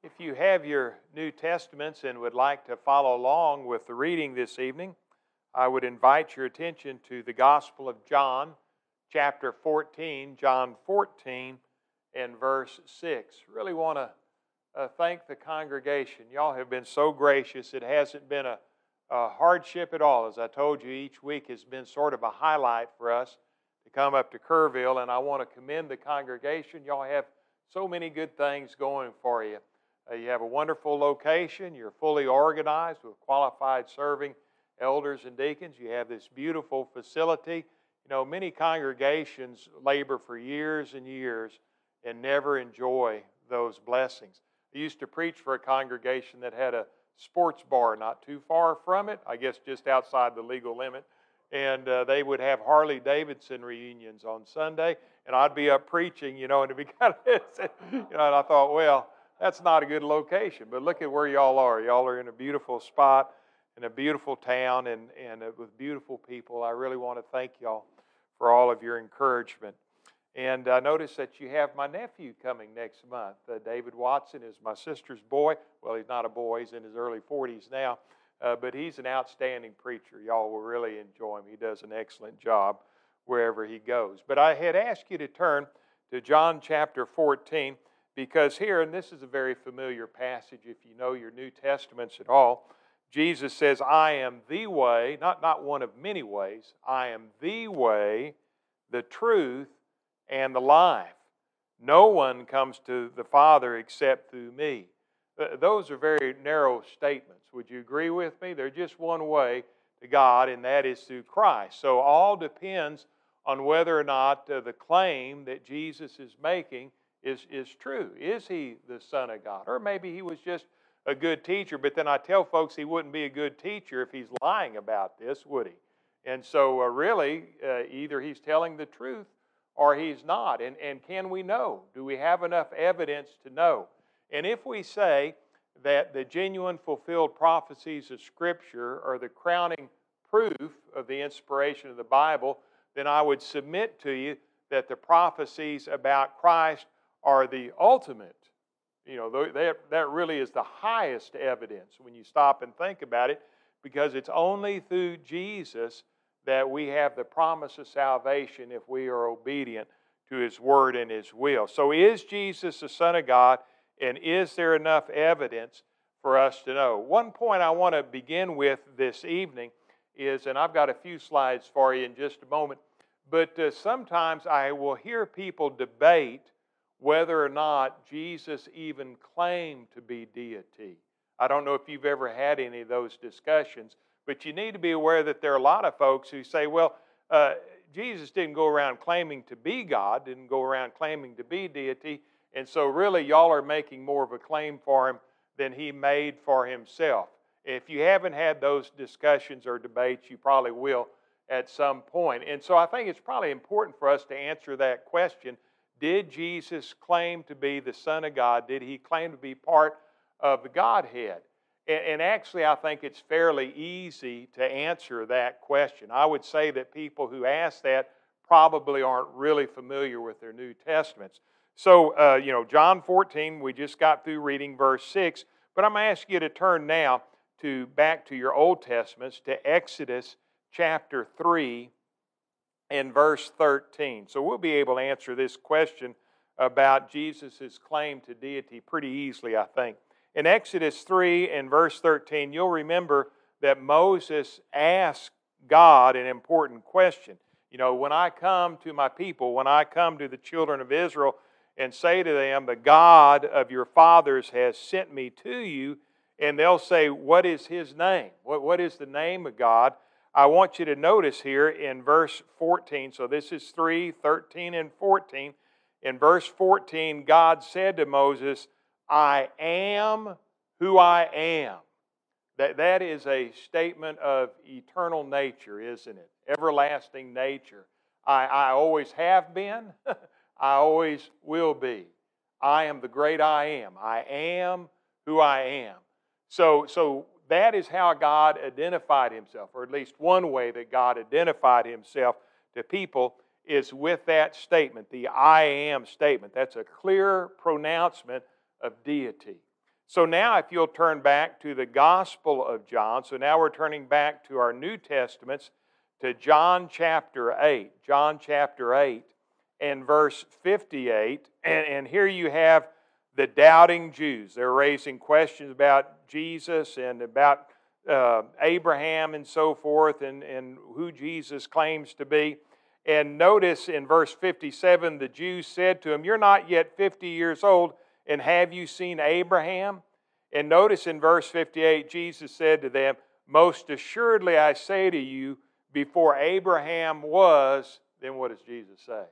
If you have your New Testaments and would like to follow along with the reading this evening, I would invite your attention to the Gospel of John, chapter 14, John 14 and verse 6. Really want to thank the congregation. Y'all have been so gracious. It hasn't been a hardship at all. As I told you, each week has been sort of a highlight for us to come up to Kerrville, and I want to commend the congregation. Y'all have so many good things going for you. You have a wonderful location. You're fully organized with qualified serving elders and deacons. You have this beautiful facility. You know, many congregations labor for years and years and never enjoy those blessings. I used to preach for a congregation that had a sports bar not too far from it, I guess just outside the legal limit. And they would have Harley-Davidson reunions on Sunday, and I'd be up preaching, and it'd be kind of, and I thought, well, that's not a good location, but look at where y'all are. Y'all are in a beautiful spot, in a beautiful town, and with beautiful people. I really want to thank y'all for all of your encouragement. And I notice that you have my nephew coming next month. David Watson is my sister's boy. Well, he's not a boy. He's in his early 40s now, but he's an outstanding preacher. Y'all will really enjoy him. He does an excellent job wherever he goes. But I had asked you to turn to John chapter 14, because here, and this is a very familiar passage if you know your New Testaments at all, Jesus says, I am the way, not one of many ways, I am the way, the truth, and the life. No one comes to the Father except through me. Those are very narrow statements. Would you agree with me? There's just one way to God, and that is through Christ. So all depends on whether or not the claim that Jesus is making is true. Is he the Son of God? Or maybe he was just a good teacher, but then I tell folks he wouldn't be a good teacher if he's lying about this, would he? And so really, either he's telling the truth or he's not. And can we know? Do we have enough evidence to know? And if we say that the genuine fulfilled prophecies of Scripture are the crowning proof of the inspiration of the Bible, then I would submit to you that the prophecies about Christ are the ultimate. That really is the highest evidence when you stop and think about it, because it's only through Jesus that we have the promise of salvation if we are obedient to His Word and His will. So is Jesus the Son of God, and is there enough evidence for us to know? One point I want to begin with this evening is, and I've got a few slides for you in just a moment, but sometimes I will hear people debate whether or not Jesus even claimed to be deity. I don't know if you've ever had any of those discussions, but you need to be aware that there are a lot of folks who say, well, Jesus didn't go around claiming to be God, didn't go around claiming to be deity, and so really y'all are making more of a claim for Him than He made for Himself. If you haven't had those discussions or debates, you probably will at some point. And so I think it's probably important for us to answer that question. Did Jesus claim to be the Son of God? Did He claim to be part of the Godhead? And actually, I think it's fairly easy to answer that question. I would say that people who ask that probably aren't really familiar with their New Testaments. So, John 14, we just got through reading verse 6, but I'm going to ask you to turn now back to your Old Testaments, to Exodus chapter 3, in verse 13. So we'll be able to answer this question about Jesus' claim to deity pretty easily, I think. In Exodus 3 and verse 13, you'll remember that Moses asked God an important question. When I come to my people, when I come to the children of Israel and say to them, the God of your fathers has sent me to you, and they'll say, what is His name? What is the name of God? I want you to notice here in verse 14, so this is 3, 13, and 14. In verse 14, God said to Moses, I am who I am. That is a statement of eternal nature, isn't it? Everlasting nature. I always have been. I always will be. I am the great I am. I am who I am. So that is how God identified Himself, or at least one way that God identified Himself to people is with that statement, the I am statement. That's a clear pronouncement of deity. So now if you'll turn back to the Gospel of John, so now we're turning back to our New Testaments, to John chapter 8. John chapter 8 and verse 58. And here you have the doubting Jews. They're raising questions about Jesus and about Abraham and so forth, and who Jesus claims to be. And notice in verse 57, the Jews said to him, "You're not yet 50 years old, and have you seen Abraham?" And notice in verse 58, Jesus said to them, "Most assuredly I say to you, before Abraham was," then what does Jesus say?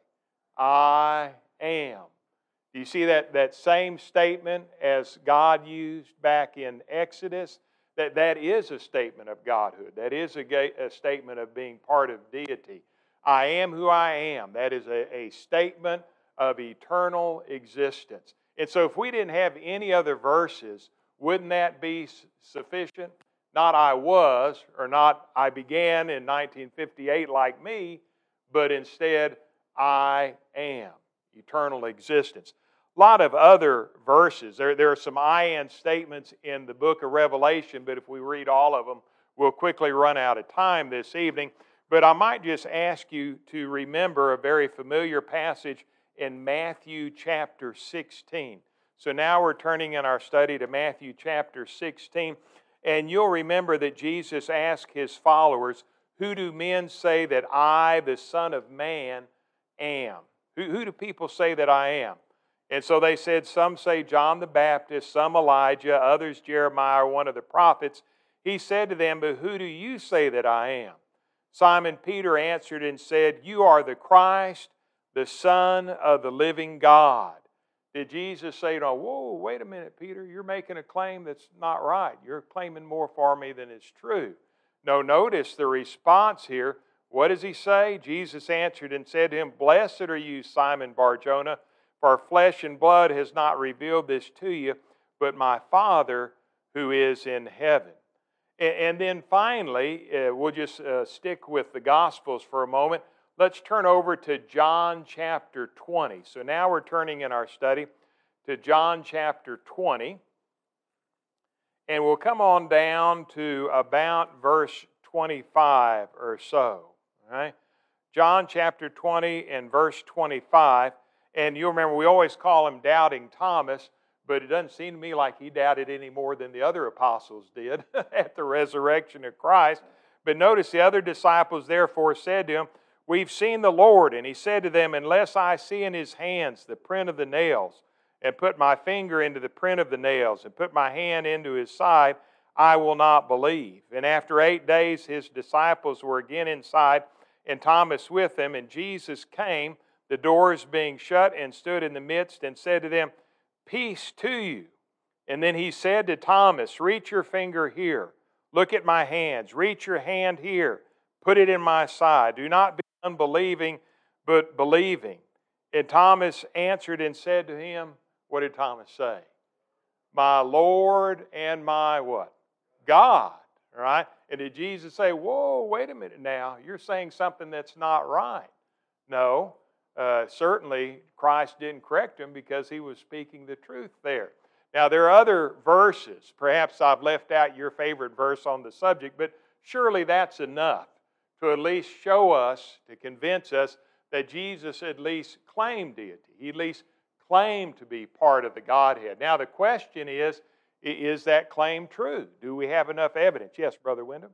"I am." Do you see that same statement as God used back in Exodus? That is a statement of Godhood. That is a statement of being part of deity. I am who I am. That is a statement of eternal existence. And so if we didn't have any other verses, wouldn't that be sufficient? Not "I was," or not "I began in 1958 like me," but instead "I am." Eternal existence. A lot of other verses. There are some "I am" statements in the book of Revelation, but if we read all of them, we'll quickly run out of time this evening. But I might just ask you to remember a very familiar passage in Matthew chapter 16. So now we're turning in our study to Matthew chapter 16, and you'll remember that Jesus asked His followers, "Who do men say that I, the Son of Man, am?" Who do people say that I am? And so they said, some say John the Baptist, some Elijah, others Jeremiah or one of the prophets. He said to them, "But who do you say that I am?" Simon Peter answered and said, "You are the Christ, the Son of the living God." Did Jesus say, "No, whoa, wait a minute, Peter, you're making a claim that's not right. You're claiming more for me than is true"? No, notice the response here. What does He say? Jesus answered and said to him, "Blessed are you, Simon Bar-Jonah, for flesh and blood has not revealed this to you, but my Father who is in heaven." And then finally, we'll just stick with the Gospels for a moment. Let's turn over to John chapter 20. So now we're turning in our study to John chapter 20. And we'll come on down to about verse 25 or so. All right? John chapter 20 and verse 25. And you'll remember we always call him Doubting Thomas, but it doesn't seem to me like he doubted any more than the other apostles did at the resurrection of Christ. But notice the other disciples therefore said to him, "We've seen the Lord." And he said to them, "Unless I see in His hands the print of the nails, and put my finger into the print of the nails, and put my hand into His side, I will not believe." And after 8 days His disciples were again inside, and Thomas with them. And Jesus came, the doors being shut, and stood in the midst, and said to them, "Peace to you." And then He said to Thomas, "Reach your finger here. Look at my hands. Reach your hand here. Put it in my side. Do not be unbelieving, but believing." And Thomas answered and said to Him, what did Thomas say? "My Lord and my" what? "God." All right? And did Jesus say, "Whoa, wait a minute now, you're saying something that's not right"? No. Certainly Christ didn't correct him because He was speaking the truth there. Now there are other verses. Perhaps I've left out your favorite verse on the subject, but surely that's enough to at least show us, to convince us that Jesus at least claimed deity. He at least claimed to be part of the Godhead. Now the question is that claim true? Do we have enough evidence? Yes, Brother Wyndham?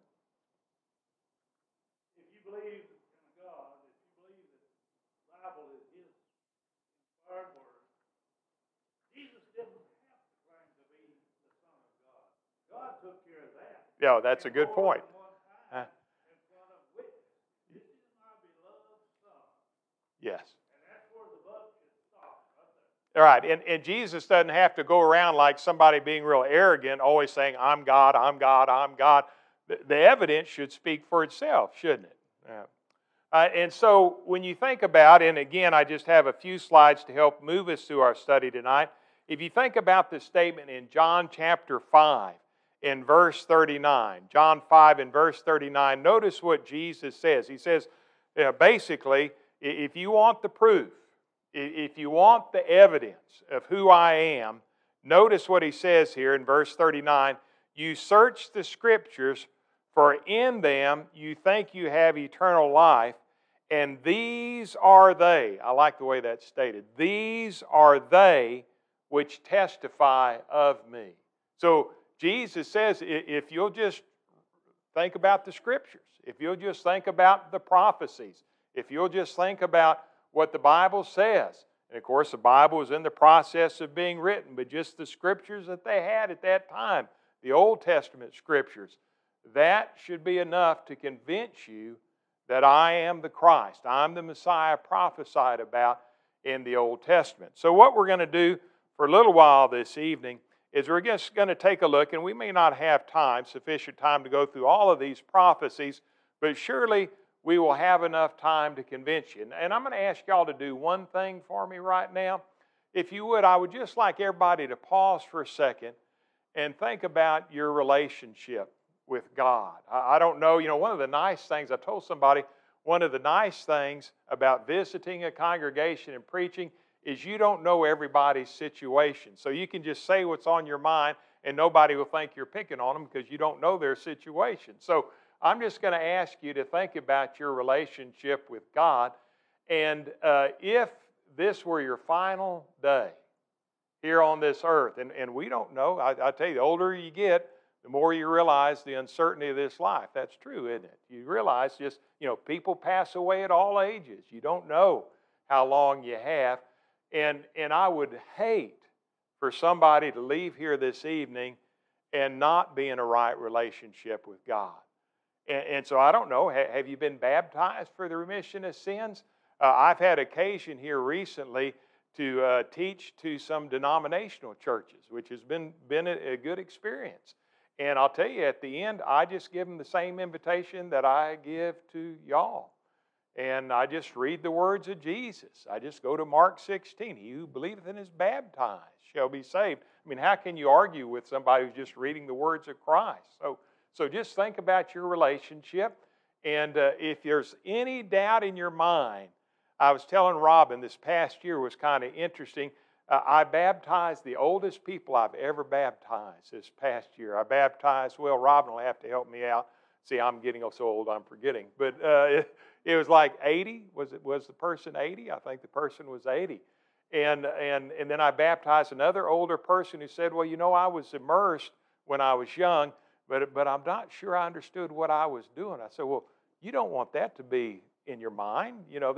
If you believe in God, if you believe that the Bible is His inspired word, Jesus didn't have to claim to be the Son of God. God took care of that. Yeah, that's a good point. In front of witnesses. This is my beloved Son. Yes. And that's where the buck should stop, right there. All right, and Jesus doesn't have to go around like somebody being real arrogant, always saying, "I'm God, I'm God, I'm God." The evidence should speak for itself, shouldn't it? Yeah. And so when you think about, and again, I just have a few slides to help move us through our study tonight. If you think about the statement in John chapter 5 in verse 39, John 5 in verse 39, notice what Jesus says. He says, basically, if you want the proof, if you want the evidence of who I am, Notice what he says here in verse 39. You search the Scriptures, for in them you think you have eternal life, and these are they. I like the way that's stated. These are they which testify of me. So Jesus says, if you'll just think about the Scriptures, if you'll just think about the prophecies, if you'll just think about what the Bible says, and of course the Bible was in the process of being written, but just the Scriptures that they had at that time, the Old Testament Scriptures, that should be enough to convince you that I am the Christ. I'm the Messiah prophesied about in the Old Testament. So what we're going to do for a little while this evening is we're just going to take a look, and we may not have sufficient time to go through all of these prophecies, but surely we will have enough time to convince you. And I'm going to ask y'all to do one thing for me right now. If you would, I would just like everybody to pause for a second and think about your relationship with God. I don't know, one of the nice things, I told somebody, one of the nice things about visiting a congregation and preaching is you don't know everybody's situation. So you can just say what's on your mind and nobody will think you're picking on them because you don't know their situation. So I'm just going to ask you to think about your relationship with God. And if this were your final day here on this earth, and we don't know, I tell you, the older you get, the more you realize the uncertainty of this life. That's true, isn't it? You realize just, people pass away at all ages. You don't know how long you have. And I would hate for somebody to leave here this evening and not be in a right relationship with God. And so I don't know, have you been baptized for the remission of sins? I've had occasion here recently to teach to some denominational churches, which has been a good experience. And I'll tell you, at the end, I just give them the same invitation that I give to y'all. And I just read the words of Jesus. I just go to Mark 16. He who believeth and is baptized shall be saved. I mean, how can you argue with somebody who's just reading the words of Christ? So just think about your relationship. And if there's any doubt in your mind, I was telling Robin this past year was kind of interesting. I baptized the oldest people I've ever baptized this past year. I baptized, Robin will have to help me out. See, I'm getting so old I'm forgetting. But it was like 80. Was the person 80? I think the person was 80. And then I baptized another older person who said, I was immersed when I was young, but I'm not sure I understood what I was doing. I said, you don't want that to be in your mind.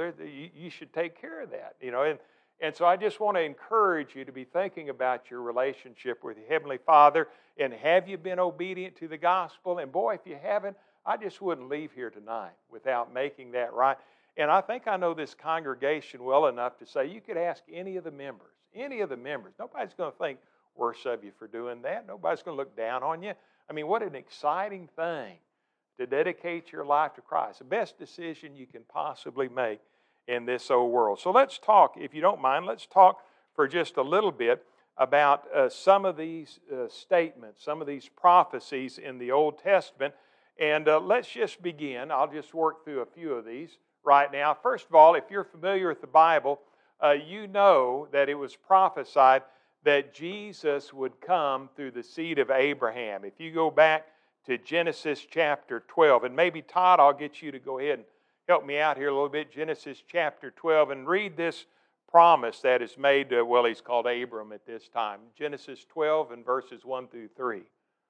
You should take care of that. And so I just want to encourage you to be thinking about your relationship with your Heavenly Father. And have you been obedient to the gospel? And boy, if you haven't, I just wouldn't leave here tonight without making that right. And I think I know this congregation well enough to say you could ask any of the members. Nobody's going to think worse of you for doing that. Nobody's going to look down on you. I mean, what an exciting thing to dedicate your life to Christ. The best decision you can possibly make in this old world. So let's talk, if you don't mind, let's talk for just a little bit about some of these statements, some of these prophecies in the Old Testament. And let's just begin. I'll just work through a few of these right now. First of all, if you're familiar with the Bible, you know that it was prophesied that Jesus would come through the seed of Abraham. If you go back to Genesis chapter 12, and maybe Todd, I'll get you to go ahead and help me out here a little bit. Genesis chapter 12, and read this promise that is made to, he's called Abram at this time. Genesis 12 and verses 1 through 3.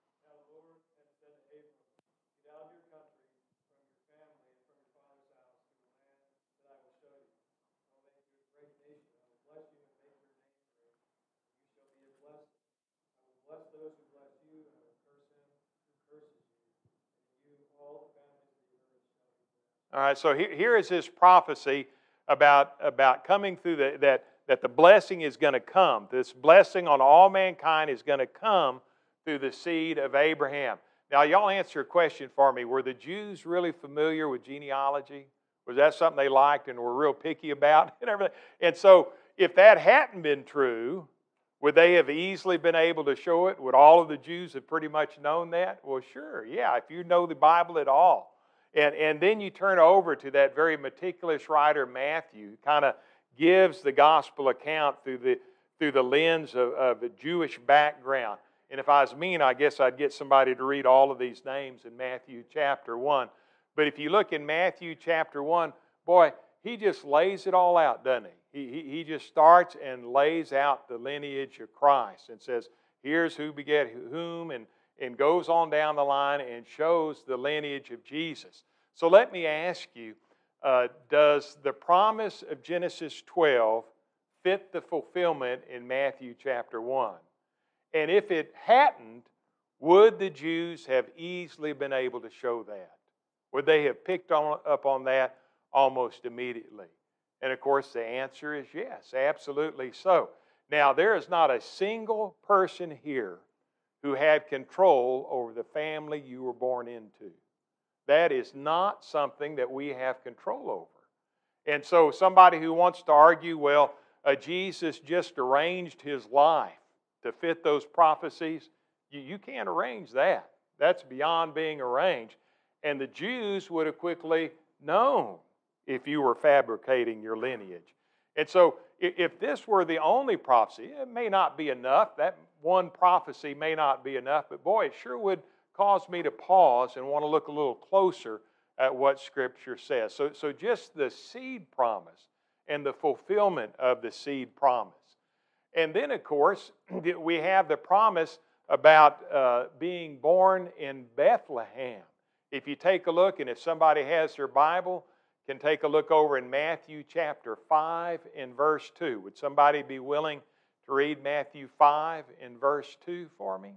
All right, so here is his prophecy about coming through that the blessing is going to come. This blessing on all mankind is going to come through the seed of Abraham. Now, y'all answer a question for me. Were the Jews really familiar with genealogy? Was that something they liked and were real picky about and everything? And so, if that hadn't been true, would they have easily been able to show it? Would all of the Jews have pretty much known that? Well, sure, yeah, if you know the Bible at all. And then you turn over to that very meticulous writer, Matthew, kind of gives the gospel account through through the lens of a Jewish background. And if I was mean, I guess I'd get somebody to read all of these names in Matthew chapter 1. But if you look in Matthew chapter 1, boy, he just lays it all out, doesn't he? He just starts and lays out the lineage of Christ and says, here's who begat whom, and goes on down the line and shows the lineage of Jesus. So let me ask you, does the promise of Genesis 12 fit the fulfillment in Matthew chapter 1? And if it hadn't, would the Jews have easily been able to show that? Would they have picked up on that almost immediately? And of course, the answer is yes, absolutely so. Now, there is not a single person here who had control over the family you were born into. That is not something that we have control over. And so somebody who wants to argue, well, Jesus just arranged his life to fit those prophecies, you can't arrange that. That's beyond being arranged. And the Jews would have quickly known if you were fabricating your lineage. And so if this were the only prophecy, it may not be enough. That one prophecy may not be enough, but boy, it sure would cause me to pause and want to look a little closer at what Scripture says. So just the seed promise and the fulfillment of the seed promise. And then, of course, we have the promise about being born in Bethlehem. If you take a look, and if somebody has their Bible, can take a look over in Matthew chapter 5 and verse 2. Would somebody be willing to read Matthew 5 and verse 2 for me?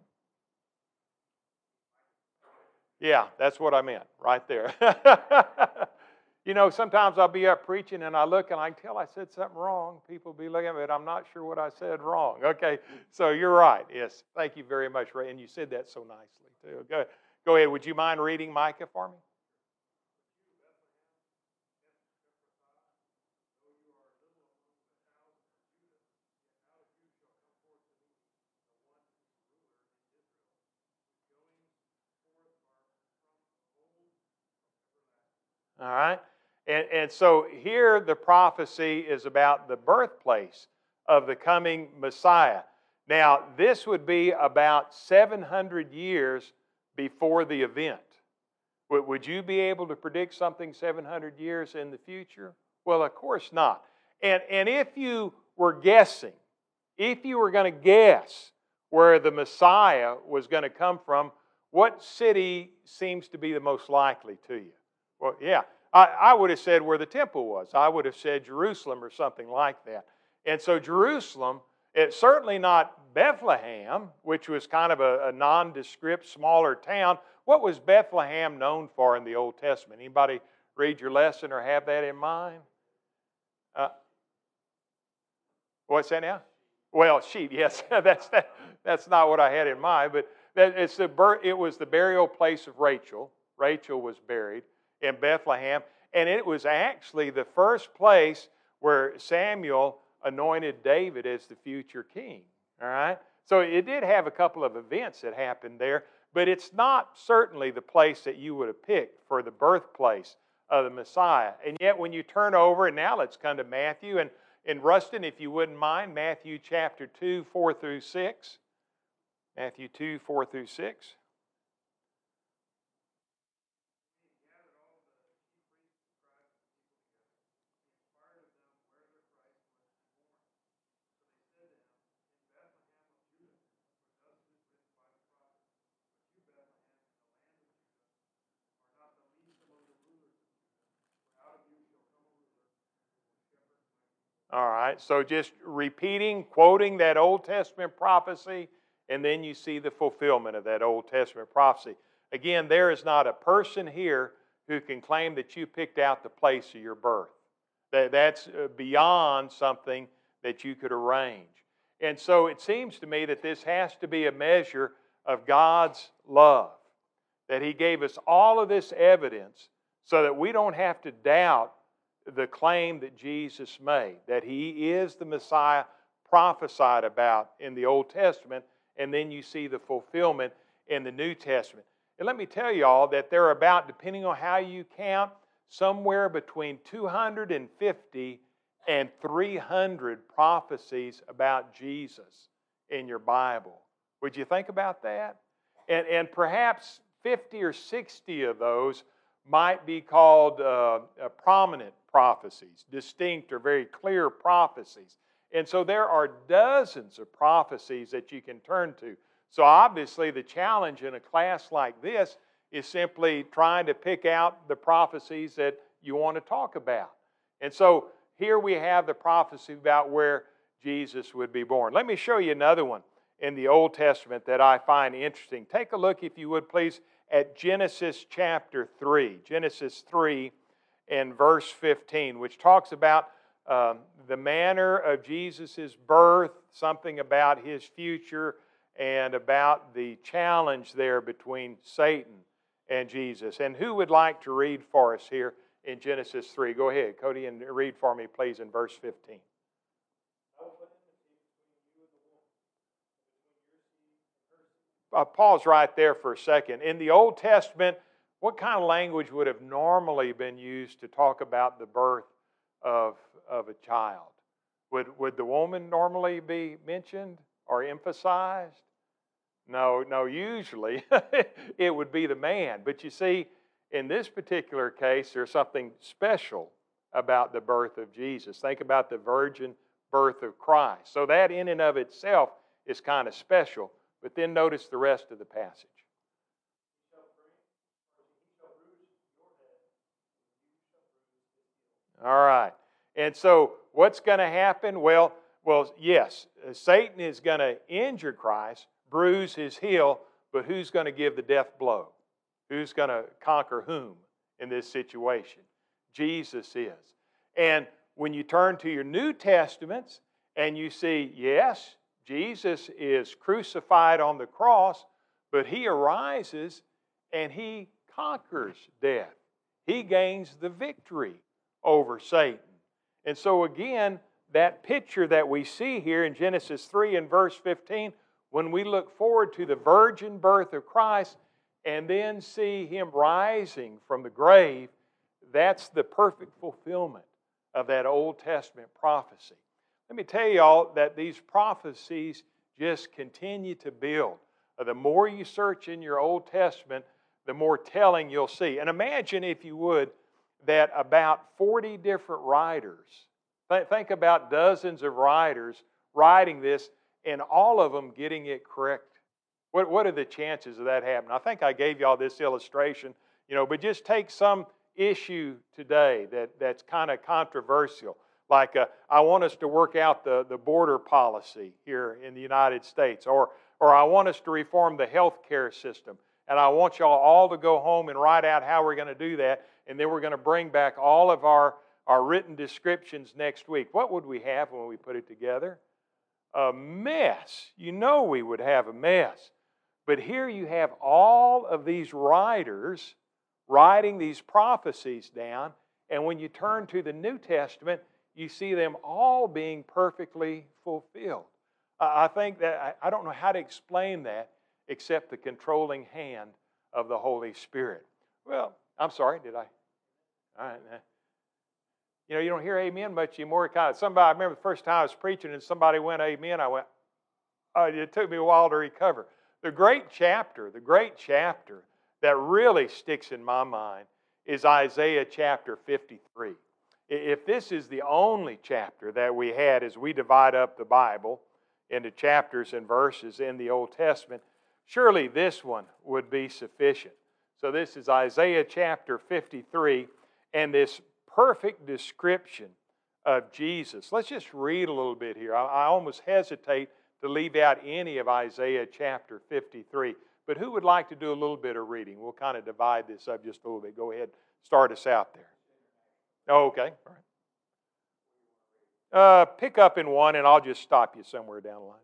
Yeah, that's what I meant, right there. You know, sometimes I'll be up preaching and I look and I can tell I said something wrong. People will be looking at me, but I'm not sure what I said wrong. Okay, so you're right. Yes, thank you very much, Ray. And you said that so nicely, too. Go ahead. Would you mind reading Micah for me? All right. And so here the prophecy is about the birthplace of the coming Messiah. Now, this would be about 700 years before the event. Would you be able to predict something 700 years in the future? Well, of course not. And if you were guessing, if you were going to guess where the Messiah was going to come from, what city seems to be the most likely to you? Well, yeah, I would have said where the temple was. I would have said Jerusalem or something like that. And so Jerusalem, it's certainly not Bethlehem, which was kind of a nondescript, smaller town. What was Bethlehem known for in the Old Testament? Anybody read your lesson or have that in mind? What's that now? Well, sheep, yes. That's not what I had in mind, but it was the burial place of Rachel. Rachel was buried in Bethlehem, and it was actually the first place where Samuel anointed David as the future king. All right? So it did have a couple of events that happened there, but it's not certainly the place that you would have picked for the birthplace of the Messiah. And yet when you turn over, and now let's come to Matthew, and Rustin, if you wouldn't mind, Matthew chapter 2, 4 through 6. Matthew 2, 4 through 6. All right, so just repeating, quoting that Old Testament prophecy, and then you see the fulfillment of that Old Testament prophecy. Again, there is not a person here who can claim that you picked out the place of your birth. That's beyond something that you could arrange. And so it seems to me that this has to be a measure of God's love, that He gave us all of this evidence so that we don't have to doubt the claim that Jesus made, that He is the Messiah prophesied about in the Old Testament, and then you see the fulfillment in the New Testament. And let me tell you all that there are about, depending on how you count, somewhere between 250 and 300 prophecies about Jesus in your Bible. Would you think about that? And perhaps 50 or 60 of those might be called prominent prophecies, distinct or very clear prophecies. And so there are dozens of prophecies that you can turn to. So obviously the challenge in a class like this is simply trying to pick out the prophecies that you want to talk about. And so here we have the prophecy about where Jesus would be born. Let me show you another one in the Old Testament that I find interesting. Take a look, if you would please, at Genesis chapter 3. Genesis 3 and verse 15, which talks about the manner of Jesus' birth, something about his future, and about the challenge there between Satan and Jesus. And who would like to read for us here in Genesis 3? Go ahead, Cody, and read for me, please, in verse 15. Pause right there for a second. In the Old Testament, what kind of language would have normally been used to talk about the birth of a child? Would the woman normally be mentioned or emphasized? No, usually it would be the man. But you see, in this particular case, there's something special about the birth of Jesus. Think about the virgin birth of Christ. So that in and of itself is kind of special. But then notice the rest of the passage. All right. And so what's going to happen? Well, yes, Satan is going to injure Christ, bruise his heel, but who's going to give the death blow? Who's going to conquer whom in this situation? Jesus is. And when you turn to your New Testaments and you see, yes, Jesus is crucified on the cross, but he arises and he conquers death. He gains the victory over Satan. And so again, that picture that we see here in Genesis 3 and verse 15, when we look forward to the virgin birth of Christ and then see him rising from the grave, that's the perfect fulfillment of that Old Testament prophecy. Let me tell you all that these prophecies just continue to build. The more you search in your Old Testament, the more telling you'll see. And imagine, if you would, that about 40 different writers, think about dozens of writers writing this, and all of them getting it correct. What are the chances of that happening? I think I gave you all this illustration, but just take some issue today that's kind of controversial. Like, I want us to work out the border policy here in the United States, or I want us to reform the health care system, and I want y'all all to go home and write out how we're going to do that, and then we're going to bring back all of our written descriptions next week. What would we have when we put it together? A mess. We would have a mess. But here you have all of these writers writing these prophecies down, and when you turn to the New Testament, you see them all being perfectly fulfilled. I think that, I don't know how to explain that except the controlling hand of the Holy Spirit. Well, I'm sorry, did I? All right. You don't hear amen much anymore. I remember the first time I was preaching and somebody went amen, I went, oh, it took me a while to recover. The great chapter that really sticks in my mind is Isaiah chapter 53. If this is the only chapter that we had as we divide up the Bible into chapters and verses in the Old Testament, surely this one would be sufficient. So this is Isaiah chapter 53, and this perfect description of Jesus. Let's just read a little bit here. I almost hesitate to leave out any of Isaiah chapter 53. But who would like to do a little bit of reading? We'll kind of divide this up just a little bit. Go ahead, start us out there. Oh, okay, all right. Pick up in one, and I'll just stop you somewhere down the line.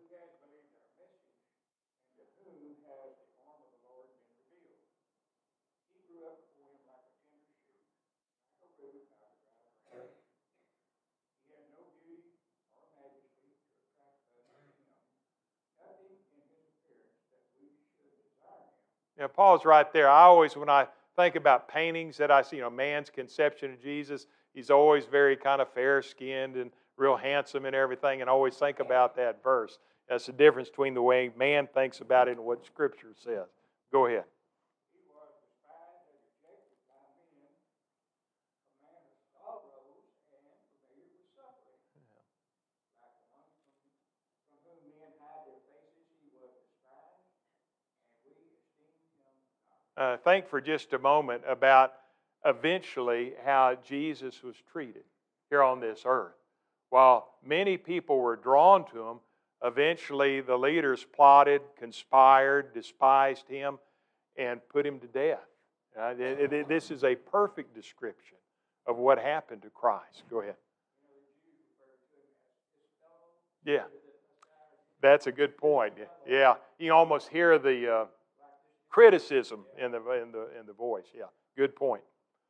Paul's right there. When I think about paintings that I see, man's conception of Jesus, he's always very kind of fair-skinned and real handsome and everything, and always think about that verse. That's the difference between the way man thinks about it and what Scripture says. Go ahead. He was despised and rejected by men, a man of sorrows and familiar with suffering. Like one from whom men hide their faces, he was despised, and we esteemed him not. Think for just a moment about eventually how Jesus was treated here on this earth. While many people were drawn to him, eventually the leaders plotted, conspired, despised him, and put him to death. This is a perfect description of what happened to Christ. Go ahead. Yeah, that's a good point. Yeah, you almost hear the criticism in the voice. Yeah, good point.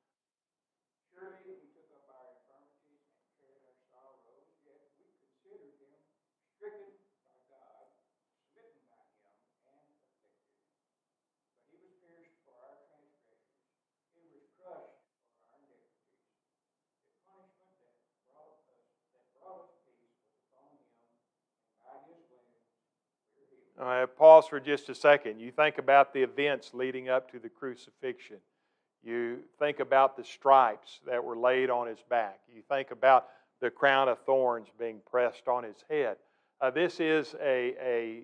Surely he took up our infirmities and carried our sorrows, yet we considered him stricken by God, smitten by him, and afflicted. But he was pierced for our transgressions, he was crushed for our iniquities. The punishment that brought us peace was upon him, and by his wounds we're healed. All right, pause for just a second. You think about the events leading up to the crucifixion. You think about the stripes that were laid on his back. You think about the crown of thorns being pressed on his head. This is a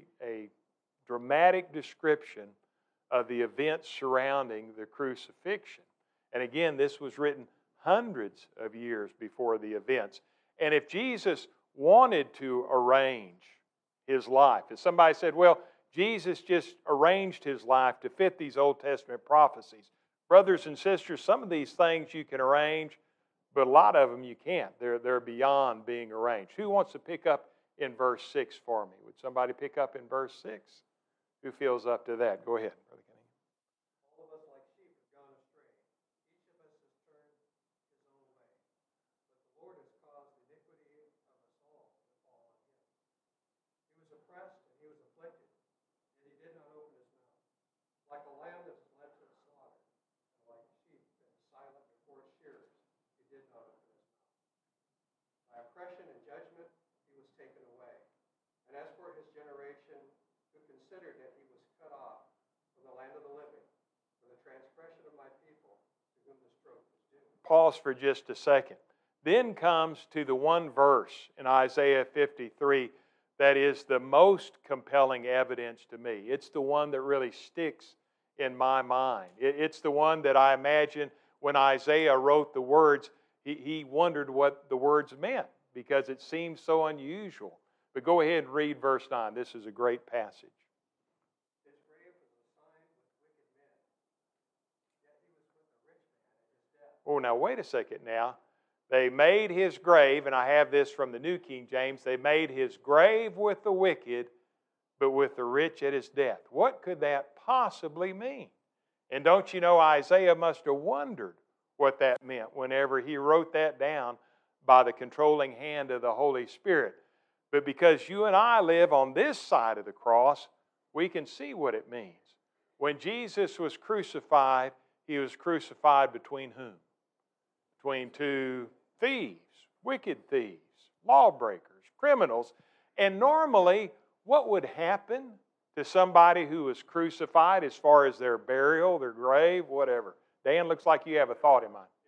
dramatic description of the events surrounding the crucifixion. And again, this was written hundreds of years before the events. And if Jesus wanted to arrange his life, if somebody said, well, Jesus just arranged his life to fit these Old Testament prophecies. Brothers and sisters, some of these things you can arrange, but a lot of them you can't. They're beyond being arranged. Who wants to pick up in verse 6 for me? Would somebody pick up in verse 6? Who feels up to that? Go ahead, Brother Kenny. All of us like sheep have gone astray. Each of us has turned his own way. But the Lord has caused the iniquity of us all to fall on him. He was oppressed and he was afflicted, yet he did not open his mouth. Like a lamb that is led to the slaughter, and like a sheep that is silent before its shearers, he did not open his mouth. By oppression and judgment he was taken away. And as for his generation, who considered that he was cut off from the land of the living, for the transgression of my people, to whom the stroke was due. Pause for just a second. Then comes to the one verse in Isaiah 53 that is the most compelling evidence to me. It's the one that really sticks in my mind. It's the one that I imagine when Isaiah wrote the words, he wondered what the words meant because it seemed so unusual. But go ahead and read verse 9. This is a great passage. His grave was assigned with wicked men, yet he was with a rich man at his death. Oh, now wait a second now. They made his grave, and I have this from the New King James, they made his grave with the wicked, but with the rich at his death. What could that possibly mean? And don't you know, Isaiah must have wondered what that meant whenever he wrote that down by the controlling hand of the Holy Spirit. But because you and I live on this side of the cross, we can see what it means. When Jesus was crucified, he was crucified between whom? Between two thieves, wicked thieves, lawbreakers, criminals. And normally, what would happen to somebody who was crucified as far as their burial, their grave, whatever? Dan, looks like you have a thought in mind.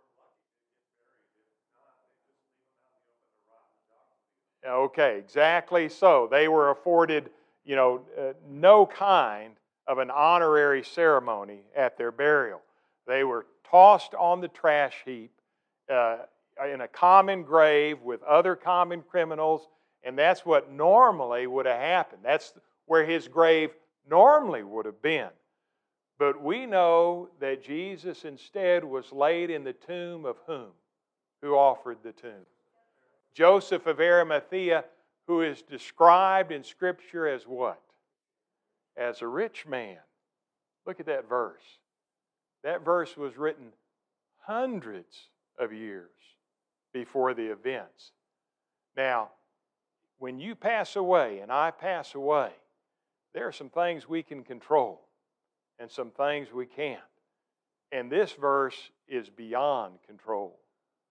Okay, exactly so. They were afforded, no kind of an honorary ceremony at their burial. They were tossed on the trash heap in a common grave with other common criminals, and that's what normally would have happened. That's where his grave normally would have been. But we know that Jesus instead was laid in the tomb of whom? Who offered the tomb? Joseph of Arimathea, who is described in Scripture as what? As a rich man. Look at that verse. That verse was written hundreds of years before the events. Now, when you pass away and I pass away, there are some things we can control and some things we can't. And this verse is beyond control.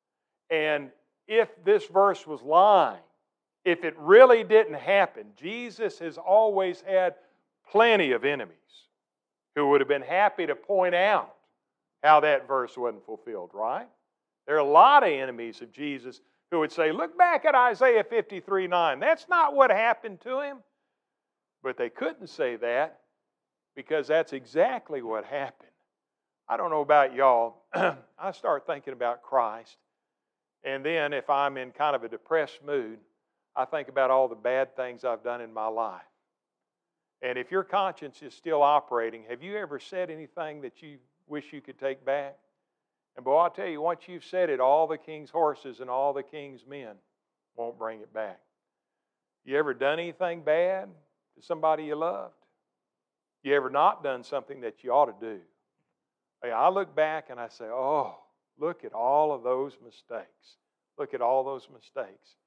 And if this verse was lying, if it really didn't happen, Jesus has always had plenty of enemies who would have been happy to point out how that verse wasn't fulfilled, right? There are a lot of enemies of Jesus who would say, look back at Isaiah 53:9. That's not what happened to him. But they couldn't say that because that's exactly what happened. I don't know about y'all. I start thinking about Christ. And then if I'm in kind of a depressed mood, I think about all the bad things I've done in my life. And if your conscience is still operating, have you ever said anything that you wish you could take back? And boy, I'll tell you, once you've said it, all the king's horses and all the king's men won't bring it back. You ever done anything bad to somebody you loved? You ever not done something that you ought to do? Hey, I look back and I say, oh, look at all of those mistakes. Look at all those mistakes.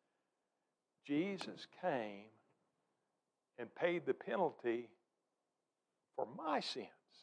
Jesus came and paid the penalty for my sins.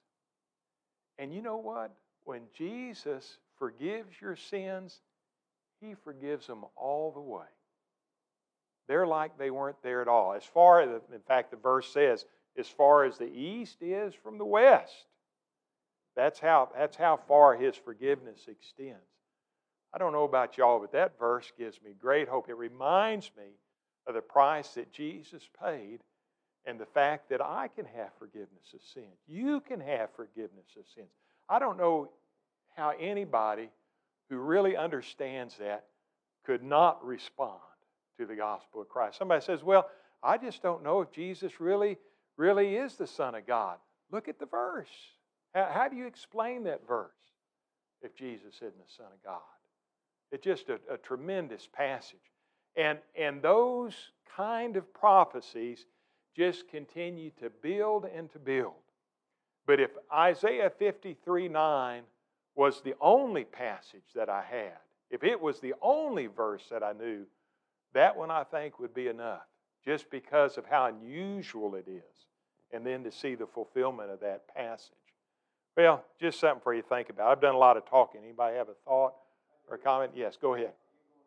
And you know what? When Jesus forgives your sins, He forgives them all the way. They're like they weren't there at all. As far as, in fact, the verse says, as far as the east is from the west. That's how far His forgiveness extends. I don't know about y'all, but that verse gives me great hope. It reminds me of the price that Jesus paid and the fact that I can have forgiveness of sins. You can have forgiveness of sins. I don't know how anybody who really understands that could not respond to the gospel of Christ. Somebody says, well, I just don't know if Jesus really is the Son of God. Look at the verse. How do you explain that verse if Jesus isn't the Son of God? It's just a tremendous passage. And those kind of prophecies just continue to build and to build. But if Isaiah 53:9 was the only passage that I had, if it was the only verse that I knew, that one I think would be enough, just because of how unusual it is, and then to see the fulfillment of that passage. Well, just something for you to think about. I've done a lot of talking. Anybody have a thought or a comment? Yes, go ahead.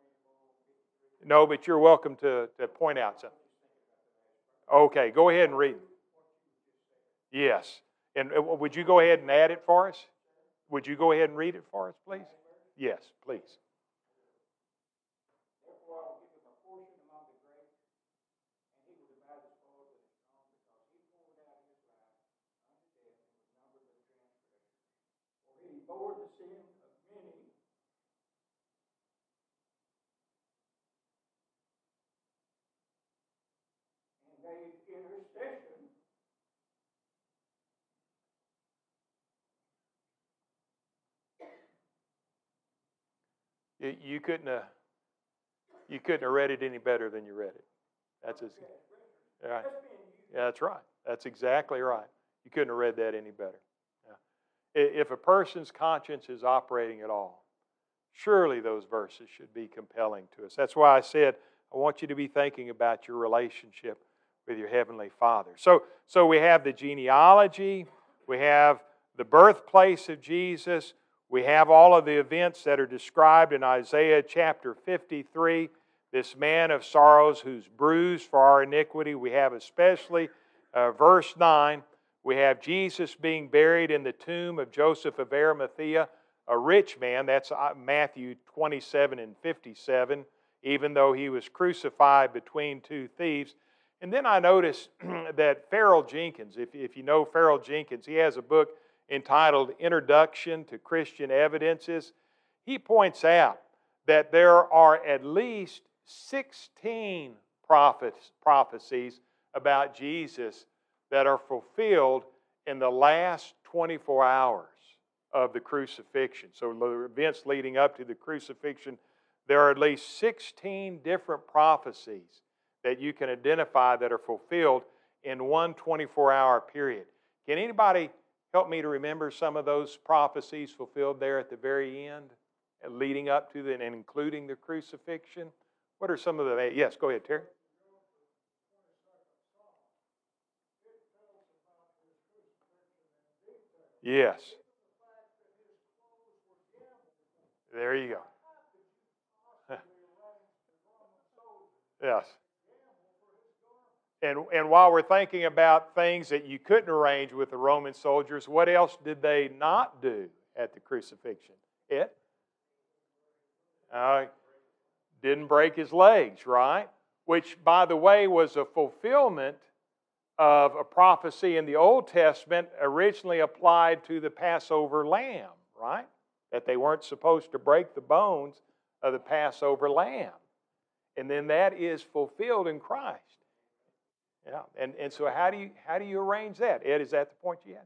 No, but you're welcome to point out something. Okay, go ahead and read. Yes. And would you go ahead and add it for us? Would you go ahead and read it for us, please? Yes, please. Therefore I will give him a portion among the great, and he will divide the spoil with his own, because he poured out his wrath unto death, and was numbered with transgressors. For he bore the sin of many, and made intercession You couldn't have read it any better than you read it. That's right. Yeah, that's right. That's exactly right. You couldn't have read that any better. Yeah. If a person's conscience is operating at all, surely those verses should be compelling to us. That's why I said I want you to be thinking about your relationship with your Heavenly Father. So we have the genealogy, we have the birthplace of Jesus, we have all of the events that are described in Isaiah chapter 53, this man of sorrows who's bruised for our iniquity. We have especially verse 9, we have Jesus being buried in the tomb of Joseph of Arimathea, a rich man. That's Matthew 27 and 57, even though he was crucified between two thieves. And then I noticed that Farrell Jenkins, if you know Farrell Jenkins, he has a book entitled Introduction to Christian Evidences. He points out that there are at least 16 prophecies about Jesus that are fulfilled in the last 24 hours of the crucifixion. So the events leading up to the crucifixion, there are at least 16 different prophecies that you can identify that are fulfilled in one 24-hour period. Can anybody help me to remember some of those prophecies fulfilled there at the very end, leading up to and including the crucifixion? What are some of the... Yes, go ahead, Terry. Yes. There you go. Yes. And while we're thinking about things that you couldn't arrange with the Roman soldiers, what else did they not do at the crucifixion? It didn't break his legs, right? Which, by the way, was a fulfillment of a prophecy in the Old Testament originally applied to the Passover lamb, right? That they weren't supposed to break the bones of the Passover lamb. And then that is fulfilled in Christ. Yeah, and so how do you arrange that? Ed, is that the point you had?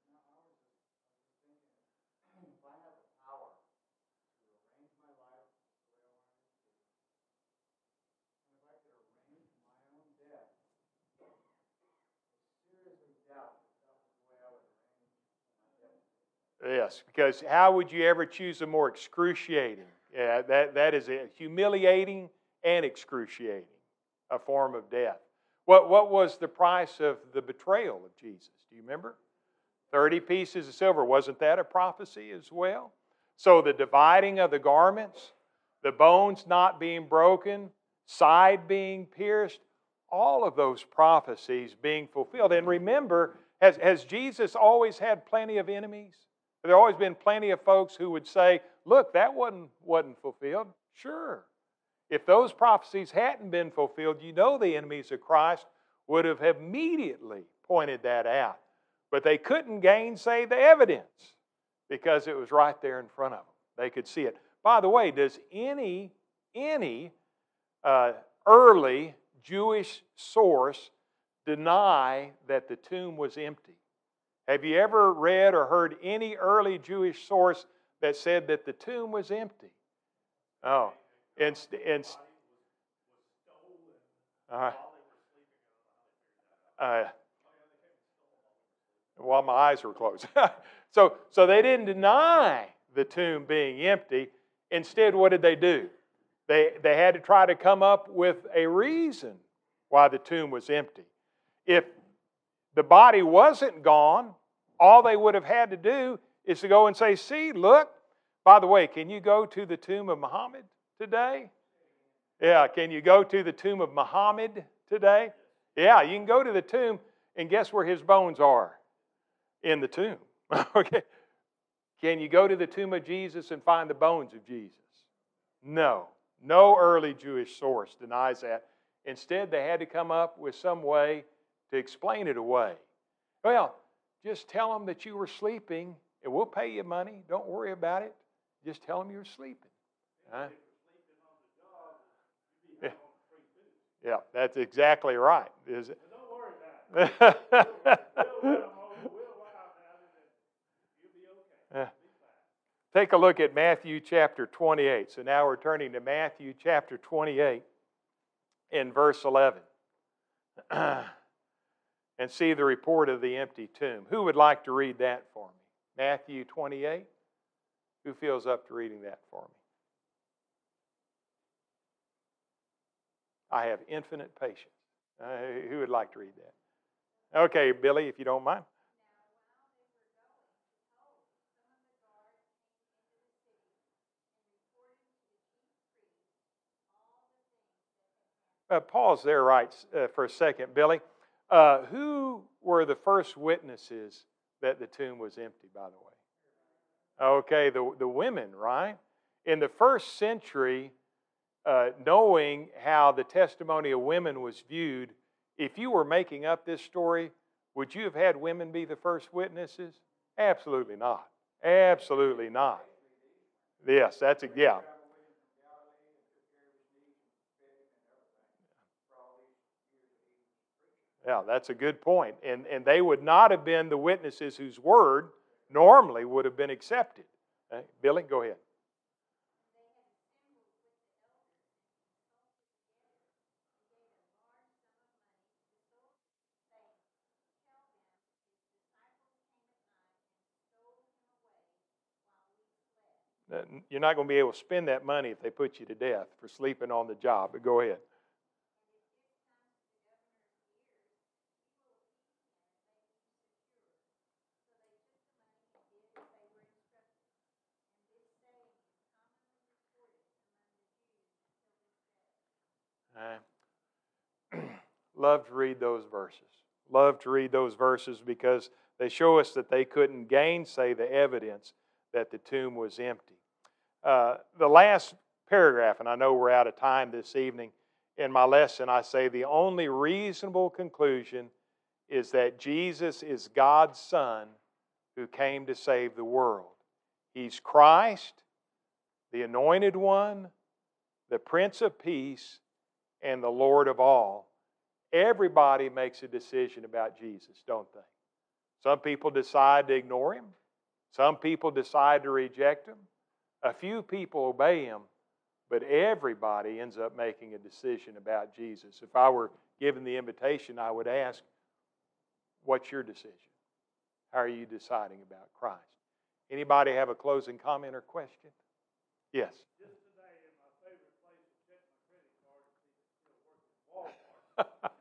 Yes, because how would you ever choose a more excruciating? Yeah, that is a humiliating and excruciating a form of death. What was the price of the betrayal of Jesus? Do you remember? 30 pieces of silver. Wasn't that a prophecy as well? So the dividing of the garments, the bones not being broken, side being pierced, all of those prophecies being fulfilled. And remember, has Jesus always had plenty of enemies? There have always been plenty of folks who would say, look, that wasn't fulfilled. Sure. If those prophecies hadn't been fulfilled, you know the enemies of Christ would have immediately pointed that out. But they couldn't gainsay the evidence because it was right there in front of them. They could see it. By the way, does any early Jewish source deny that the tomb was empty? Have you ever read or heard any early Jewish source that said that the tomb was empty? Oh, while my eyes were closed. So they didn't deny the tomb being empty. Instead, what did they do? They had to try to come up with a reason why the tomb was empty. If the body wasn't gone, all they would have had to do is to go and say, see, look, by the way, can you go to the tomb of Muhammad today? Yeah, can you go to the tomb of Muhammad today? Yeah, you can go to the tomb, and guess where his bones are? In the tomb. Okay. Can you go to the tomb of Jesus and find the bones of Jesus? No. No early Jewish source denies that. Instead, they had to come up with some way to explain it away. Well, just tell them that you were sleeping, and we'll pay you money. Don't worry about it. Just tell them you were sleeping. Huh? Yeah, that's exactly right. Is it? Don't worry about it. Take a look at Matthew chapter 28. So now we're turning to Matthew chapter 28 in verse 11. And see the report of the empty tomb. Who would like to read that for me? Matthew 28. Who feels up to reading that for me? I have infinite patience. Who would like to read that? Okay, Billy, if you don't mind. Pause there right for a second, Billy. Who were the first witnesses that the tomb was empty, by the way? Okay, the women, right? In the first century, knowing how the testimony of women was viewed, if you were making up this story, would you have had women be the first witnesses? Absolutely not. Absolutely not. Yes, yeah. Yeah, that's a good point. And they would not have been the witnesses whose word normally would have been accepted. Billy, go ahead. You're not going to be able to spend that money if they put you to death for sleeping on the job, but go ahead. Love to read those verses. Love to read those verses because they show us that they couldn't gainsay the evidence that the tomb was empty. The last paragraph, and I know we're out of time this evening, in my lesson I say the only reasonable conclusion is that Jesus is God's Son who came to save the world. He's Christ, the Anointed One, the Prince of Peace, and the Lord of all. Everybody makes a decision about Jesus, don't they? Some people decide to ignore Him. Some people decide to reject Him. A few people obey Him, but everybody ends up making a decision about Jesus. If I were given the invitation, I would ask, what's your decision? How are you deciding about Christ? Anybody have a closing comment or question? Yes. Just today, in my favorite place to check my credit card to see if it still works at Walmart,